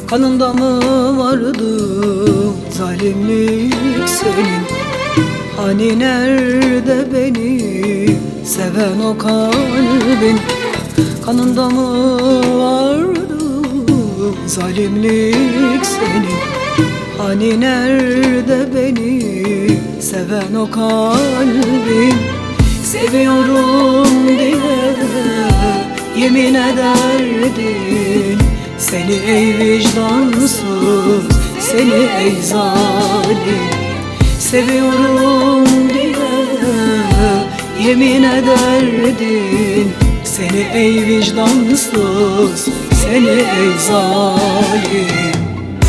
Kanında mı vardı zalimlik senin? Hani nerede beni seven o kalbin? Kanında mı vardı zalimlik senin? Hani nerede beni seven o kalbin? Seviyorum diye yemin ederdin, seni ey vicdansız, seni ey zalim. Seviyorum diye yemin ederdin, seni ey vicdansız, seni ey zalim.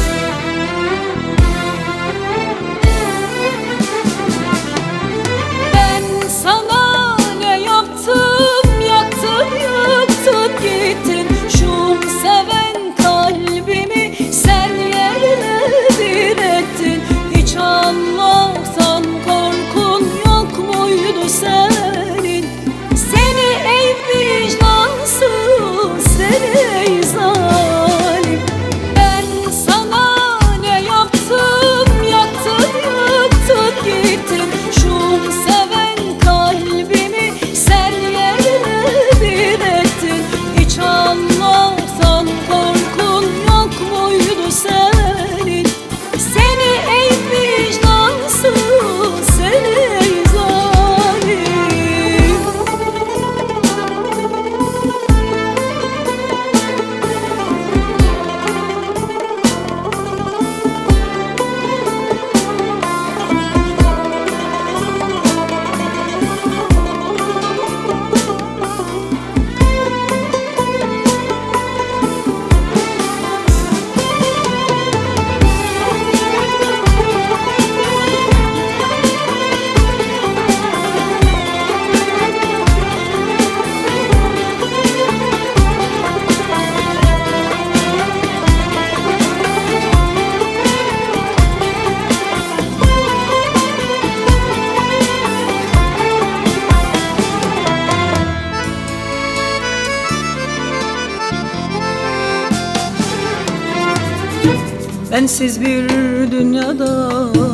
Bensiz bir dünyada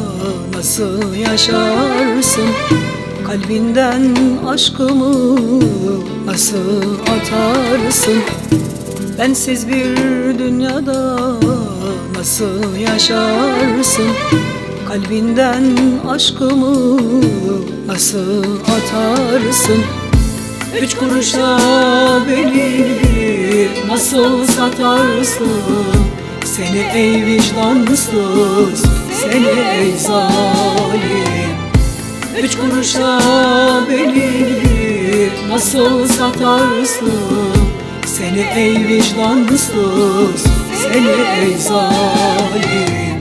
nasıl yaşarsın? Kalbinden aşkımı nasıl atarsın? Bensiz bir dünyada nasıl yaşarsın? Kalbinden aşkımı nasıl atarsın? 3 kuruşa beni nasıl satarsın? Seni ey vicdansız, seni ey zalim. 3 kuruşa beni nasıl satarsın? Seni ey vicdansız, seni ey zalim.